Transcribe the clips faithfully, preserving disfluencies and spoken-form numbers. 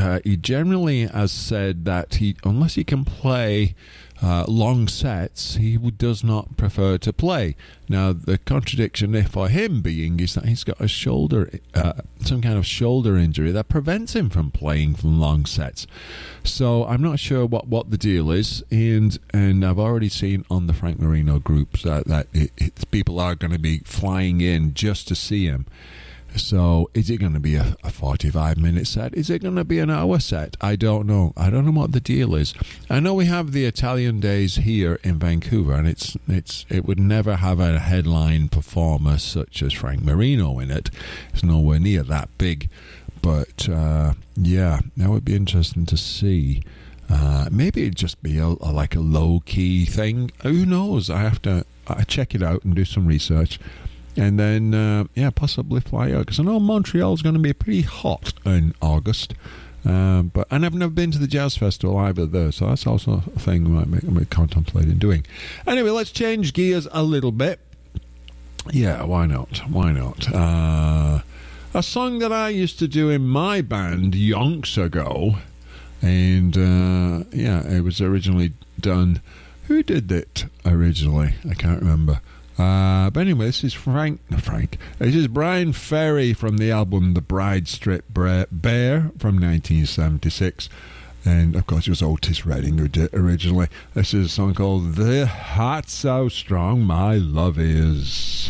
uh, he generally has said that he, unless he can play uh, long sets, he would, does not prefer to play. Now, the contradiction there for him being is that he's got a shoulder, uh, some kind of shoulder injury that prevents him from playing from long sets. So I'm not sure what, what the deal is, and and I've already seen on the Frank Marino groups that, that it, it, people are going to be flying in just to see him. So is it going to be a, a forty-five minute set? Is it going to be an hour set? I don't know. I don't know what the deal is. I know we have the Italian Days here in Vancouver, and it's it's it would never have a headline performer such as Frank Marino in it. It's nowhere near that big. But uh, yeah, that would be interesting to see. Uh, maybe it'd just be a, a, like a low key thing. Who knows? I have to I check it out and do some research. And then, uh, yeah, possibly fly out. Because I know Montreal's going to be pretty hot in August. Um, but and I've never been to the Jazz Festival either there. So that's also a thing I might be contemplating doing. Anyway, let's change gears a little bit. Yeah, why not? Why not? Uh, a song that I used to do in my band yonks ago. And, uh, yeah, it was originally done. Who did it originally? I can't remember. Uh, but anyway, this is Frank, no, Frank, this is Brian Ferry from the album The Bride Stripped Bare from nineteen seventy-six. And of course it was Otis Redding who did it originally. This is a song called The That's How Strong My Love Is.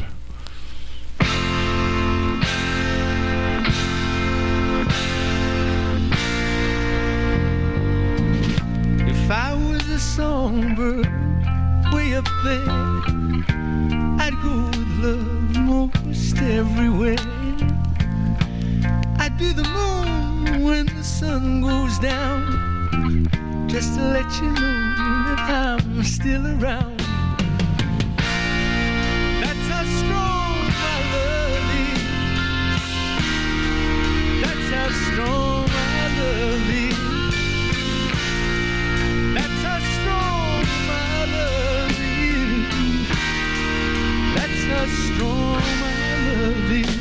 If I was a songbird way up there, I'd go with love most everywhere. I'd be the moon when the sun goes down, just to let you know that I'm still around. That's how strong my love is. That's how strong my love is. That's how strong my love is. That's how strong my love is.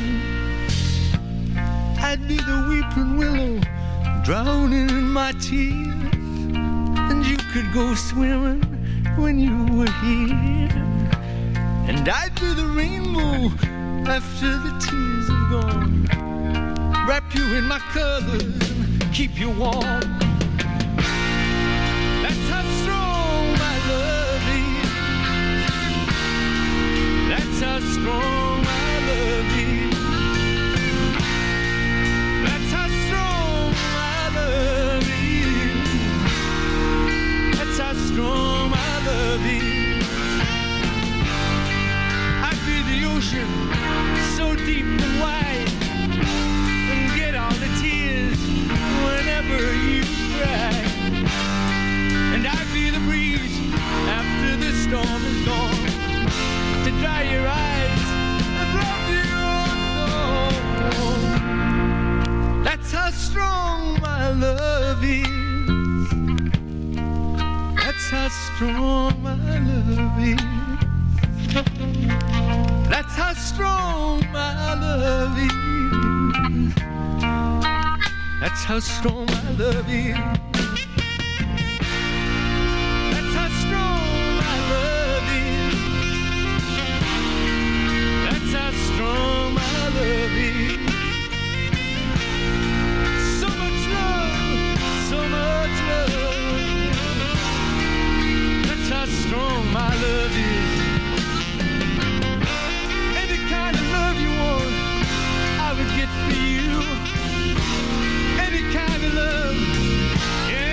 I'd be the weeping willow, drowning in my tears, and you could go swimming when you were here. And I'd be the rainbow after the tears have gone, wrap you in my colors and keep you warm. That's how strong my love is. That's how strong my love is. That's how strong my love is. That's how strong my love is. I'd be the ocean, so deep and wide, and get all the tears whenever you cry. And I'd be the breeze after the storm is gone, to dry your eyes and love you on. That's how strong my love is. That's how strong my love is. That's how strong my love is. That's how strong my love is. That's how strong my love is. That's how strong my love is. So much love, so much love. That's how strong my love is. Any kind of love you want, I would get for you. Any kind of love,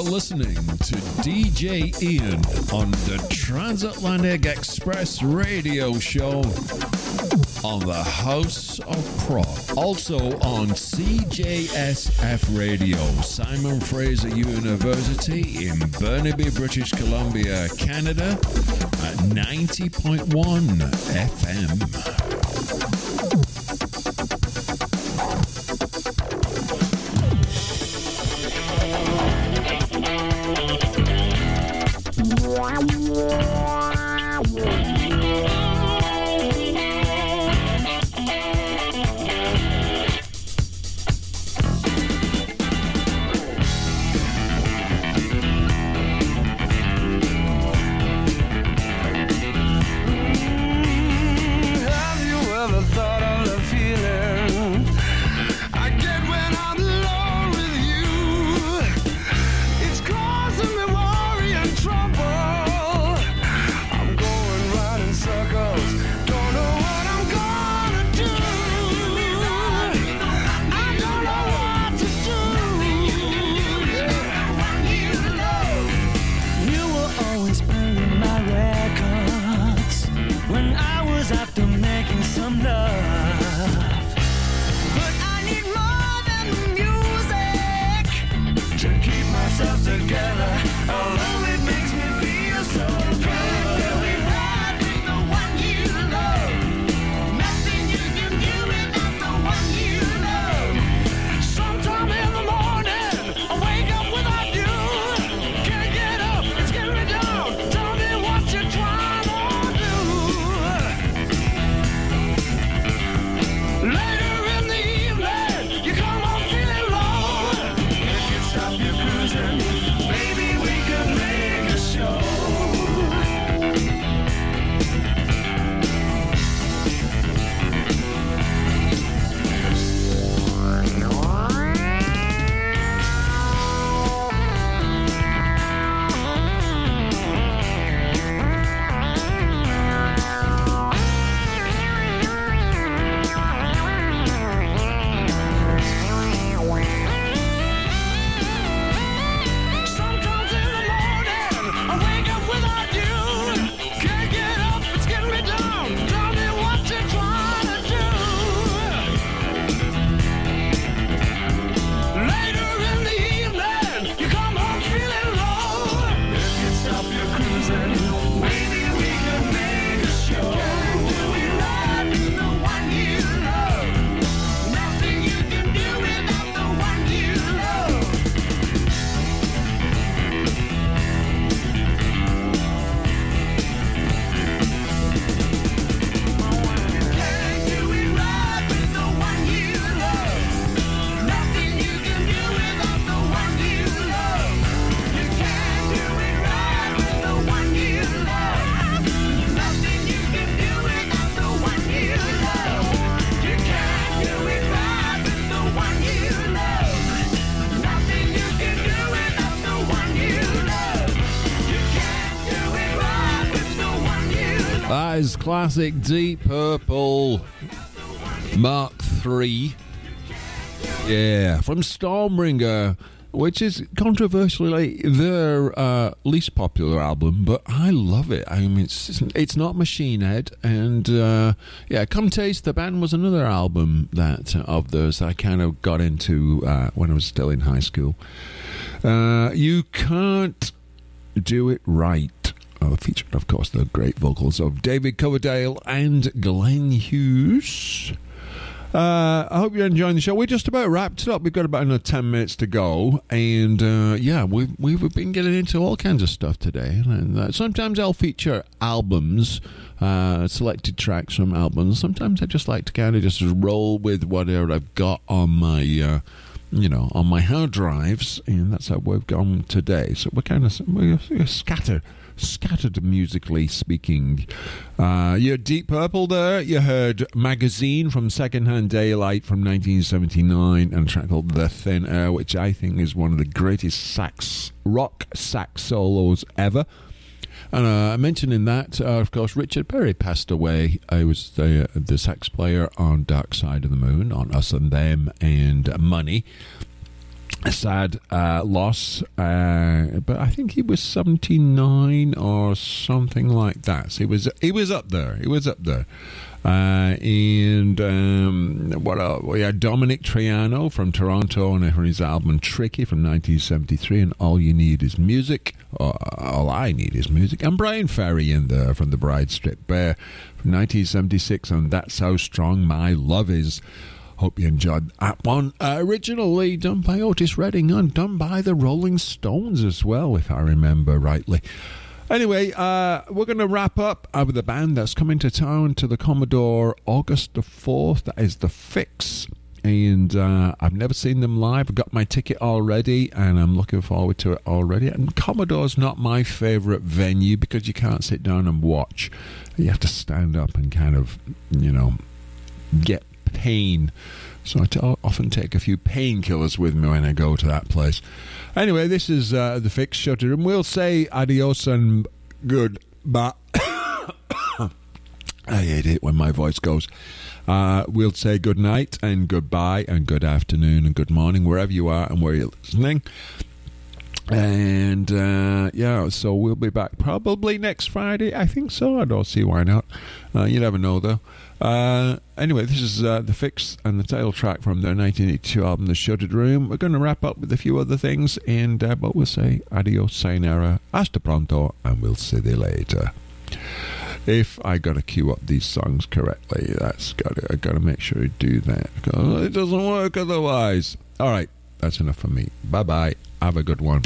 listening to D J Ian on the Transatlantic Express radio show on the House of Prog. Also on C J S F Radio, Simon Fraser University in Burnaby, British Columbia, Canada at ninety point one F M. Classic Deep Purple Mark three. Yeah, from Stormbringer, which is controversially their uh, least popular album, but I love it. I mean, it's it's not Machine Head, and uh, yeah, Come Taste the Band was another album that uh, of those I kind of got into uh, when I was still in high school. Uh, you Can't Do It Right. Uh, featured, of course, the great vocals of David Coverdale and Glenn Hughes. Uh, I hope you're enjoying the show. We just about wrapped it up. We've got about another ten minutes to go, and uh, yeah, we've we've been getting into all kinds of stuff today. And uh, sometimes I'll feature albums, uh, selected tracks from albums. Sometimes I just like to kind of just roll with whatever I've got on my. Uh, you know, on my hard drives, and that's how we've gone today. So we're kind of we're, we're scattered, scattered musically speaking. Uh, you had Deep Purple there. You heard Magazine from Secondhand Daylight from nineteen seventy-nine, and a track called The Thin Air, which I think is one of the greatest sax rock sax solos ever. And uh, I mentioned in that, uh, of course, Richard Perry passed away. I was the, the sax player on Dark Side of the Moon, on Us and Them, and Money. a sad uh, loss, uh, but I think he was seventy-nine or something like that. So he was he was up there. He was up there. Uh, and um, what else? We had Dominic Triano from Toronto and his album Tricky from nineteen seventy-three, and All You Need Is Music. Or, All I Need Is Music. And Brian Ferry in there from The Bride Strip Bear from nineteen seventy-six, and That's How Strong My Love Is. Hope you enjoyed that one. Uh, originally done by Otis Redding and done by the Rolling Stones as well, if I remember rightly. Anyway, uh, we're going to wrap up uh, with a band that's coming to town to the Commodore August the fourth. That is The Fix. And uh, I've never seen them live. I've got my ticket already, and I'm looking forward to it already. And Commodore's not my favourite venue because you can't sit down and watch. You have to stand up and kind of, you know, get pain. So I t- often take a few painkillers with me when I go to that place. Anyway, this is uh, The Fix Shutter, and we'll say adios and goodbye. I hate it when my voice goes. Uh, we'll say good night and goodbye and good afternoon and good morning wherever you are and where you're listening. And uh, yeah, so we'll be back probably next Friday. I think so. I don't see why not. Uh, you never know, though. Uh, anyway, this is uh, The Fix and the title track from their nineteen eighty-two album, The Shuttered Room. We're going to wrap up with a few other things, and uh, but we'll say adios, sayonara, hasta pronto, and we'll see you later. If I got to cue up these songs correctly, that's got to, I got to make sure I do that because it doesn't work otherwise. All right, that's enough for me. Bye bye. Have a good one.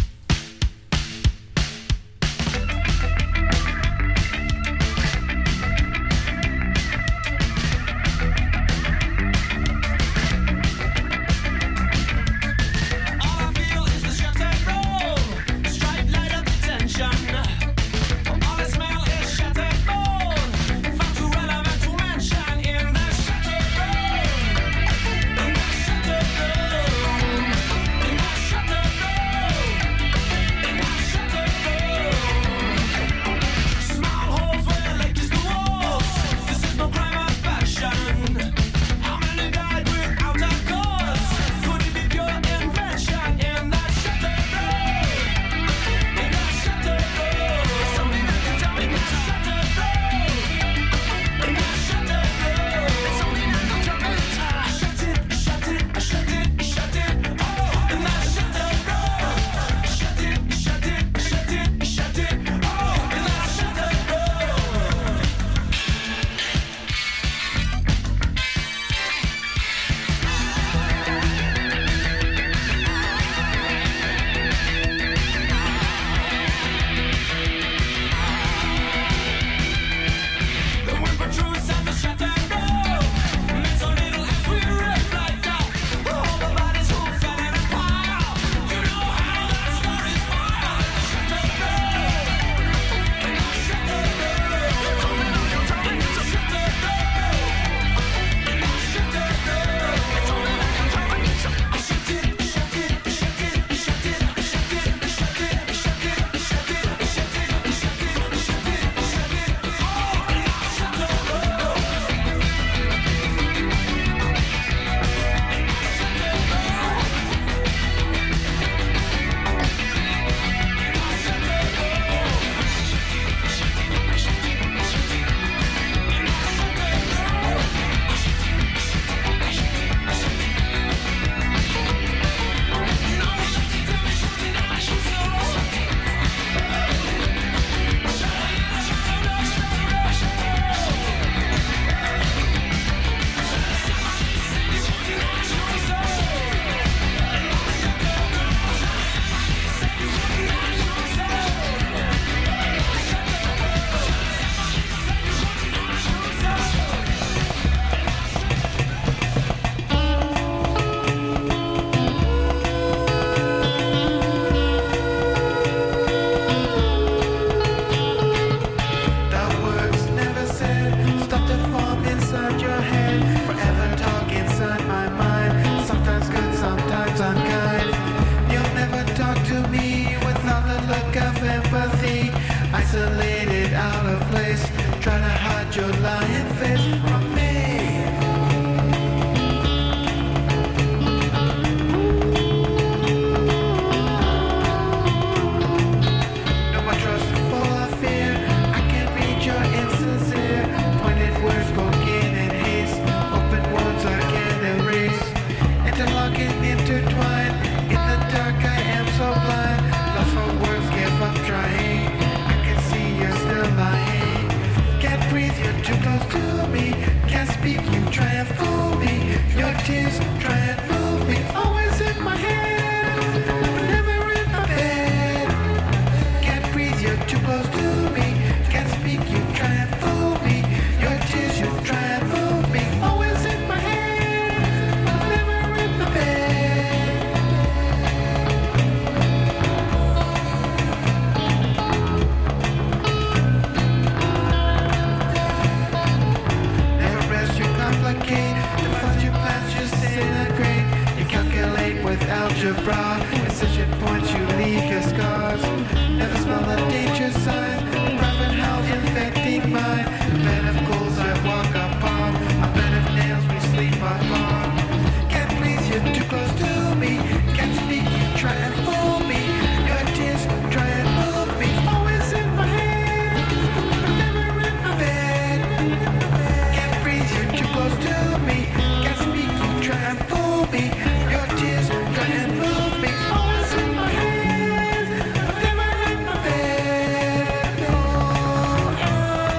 with algebra. Incision points, you leave your scars. Never smell the danger sign. Rough and hell infecting mine. A bed of coals I walk upon. A bed of nails we sleep upon. Can't breathe, you're too close to me. Can't speak, you try and fool me. Your tears try and move me. Always in my head, but never in my bed. Can't breathe, you're too close to me. Can't speak, you try and fool me. Your tears try and move me. Always in my head, but never in my bed. Oh, oh.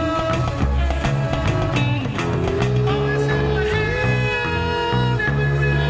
Always in my head, never in my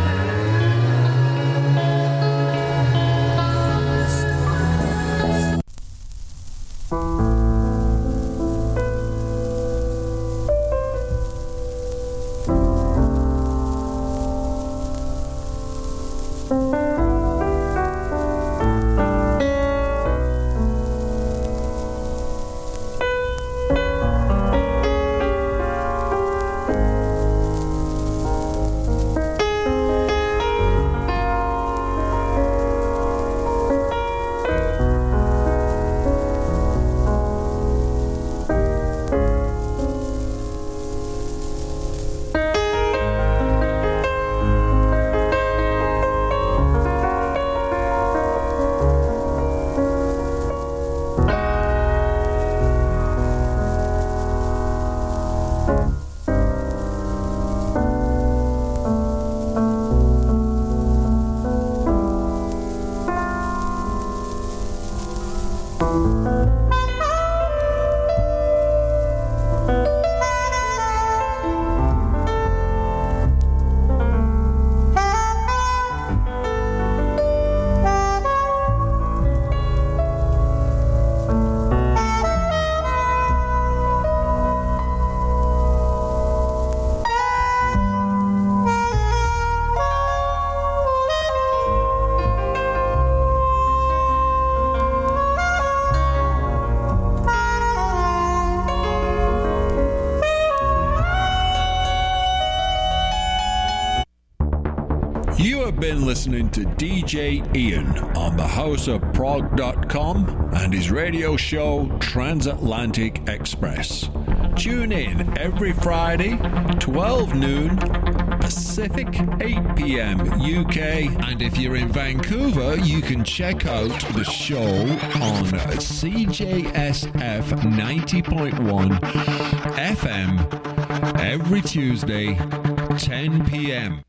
You have been listening to D J Ian on the house of prog dot com and his radio show Transatlantic Express. Tune in every Friday, twelve noon Pacific, eight p.m. U K. And if you're in Vancouver, you can check out the show on C J S F ninety point one F M every Tuesday, ten p.m.